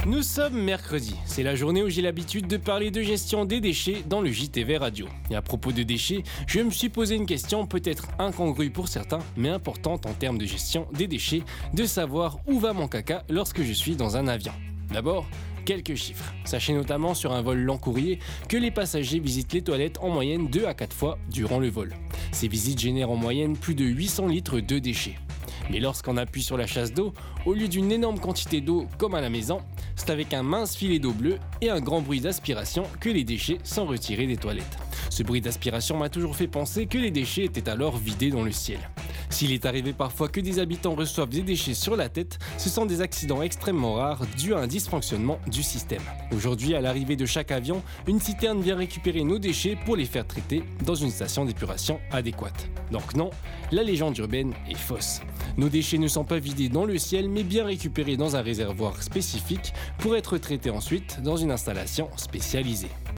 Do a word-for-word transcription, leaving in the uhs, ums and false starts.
Nous sommes mercredi, c'est la journée où j'ai l'habitude de parler de gestion des déchets dans le J T V Radio. Et à propos de déchets, je me suis posé une question peut-être incongrue pour certains, mais importante en termes de gestion des déchets, de savoir où va mon caca lorsque je suis dans un avion. D'abord, quelques chiffres. Sachez notamment sur un vol long courrier que les passagers visitent les toilettes en moyenne deux à quatre fois durant le vol. Ces visites génèrent en moyenne plus de huit cents litres de déchets. Mais lorsqu'on appuie sur la chasse d'eau, au lieu d'une énorme quantité d'eau comme à la maison, c'est avec un mince filet d'eau bleue et un grand bruit d'aspiration que les déchets sont retirés des toilettes. Ce bruit d'aspiration m'a toujours fait penser que les déchets étaient alors vidés dans le ciel. S'il est arrivé parfois que des habitants reçoivent des déchets sur la tête, ce sont des accidents extrêmement rares dus à un dysfonctionnement du système. Aujourd'hui, à l'arrivée de chaque avion, une citerne vient récupérer nos déchets pour les faire traiter dans une station d'épuration adéquate. Donc non, la légende urbaine est fausse. Nos déchets ne sont pas vidés dans le ciel, mais bien récupérés dans un réservoir spécifique pour être traités ensuite dans une installation spécialisée.